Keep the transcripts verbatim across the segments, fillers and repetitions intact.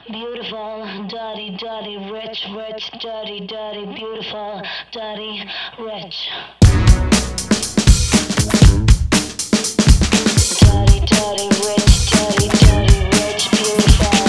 Beautiful, dirty, dirty, rich, rich, dirty, dirty, beautiful, dirty, rich. Dirty, dirty, rich, dirty, dirty, rich, beautiful.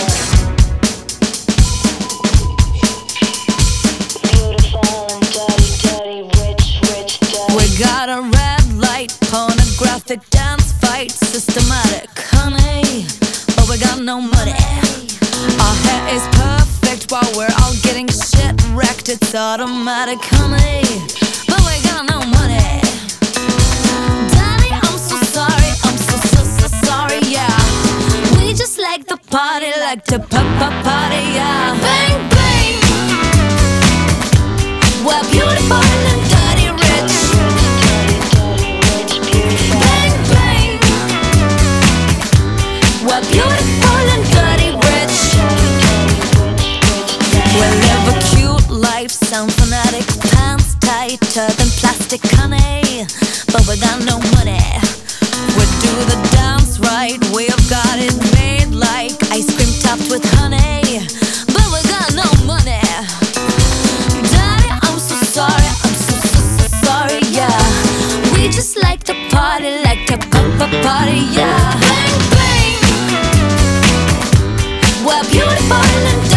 Beautiful and dirty, dirty, rich, rich, dirty. We got a red light, pornographic dance fight, systematic, honey, but we got no money. Our hair is perfect while we're all getting shit wrecked. It's automatic, honey, but we got no money. Daddy, I'm so sorry, I'm so, so, so sorry, yeah. We just like the party, like to pop, pop, party, yeah. Bang, bang. We're beautiful and dirty rich. Bang, bang. We're beautiful and dirty rich. We live a cute life, sound fanatic, pants tighter than plastic, honey, but we got no money. We do the dance right, we've got it made like ice cream topped with honey, but we got no money. Daddy, I'm so sorry, I'm so, so, so sorry, yeah. We just like to party, like to pop a party, yeah. Bang, bang. We're beautiful and